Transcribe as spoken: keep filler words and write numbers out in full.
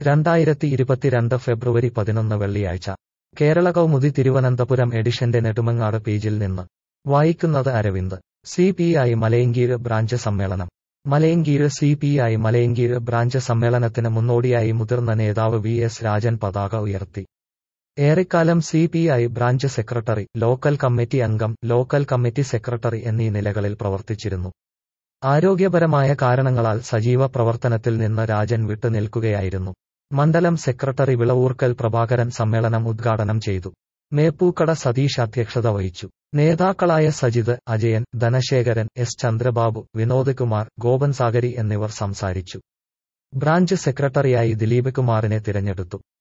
രണ്ടായിരത്തി ഇരുപത്തിരണ്ട് ഫെബ്രുവരി പതിനൊന്ന് വെള്ളിയാഴ്ച കേരള കൗമുദി തിരുവനന്തപുരം എഡിഷന്റെ നെടുമങ്ങാട് പേജിൽ നിന്ന് വായിക്കുന്നത് Aravind. C P I Malayinkeezh branch സമ്മേളനം. Malayinkeezh C P I Malayinkeezh branch സമ്മേളനത്തിന് മുന്നോടിയായി മുതിർന്ന നേതാവ് വി എസ് രാജൻ പതാക ഉയർത്തി. ഏറെക്കാലം C P I branch secretary, local committee അംഗം, ലോക്കൽ കമ്മിറ്റി സെക്രട്ടറി എന്നീ നിലകളിൽ പ്രവർത്തിച്ചിരുന്നു. ആരോഗ്യപരമായ കാരണങ്ങളാൽ സജീവ പ്രവർത്തനത്തിൽ നിന്ന് രാജൻ വിട്ടുനിൽക്കുകയായിരുന്നു. മണ്ഡലം സെക്രട്ടറി വിളവൂർക്കൽ പ്രഭാകരൻ സമ്മേളനം ഉദ്ഘാടനം ചെയ്തു. മേപ്പൂക്കട സതീഷ് അധ്യക്ഷത വഹിച്ചു. നേതാക്കളായ സജിത്, അജയൻ, ധനശേഖരൻ, എസ് ചന്ദ്രബാബു, വിനോദ് കുമാർ, ഗോപൻ സാഗരി എന്നിവർ സംസാരിച്ചു. ബ്രാഞ്ച് സെക്രട്ടറിയായി ദിലീപ് കുമാറിനെ തിരഞ്ഞെടുത്തു.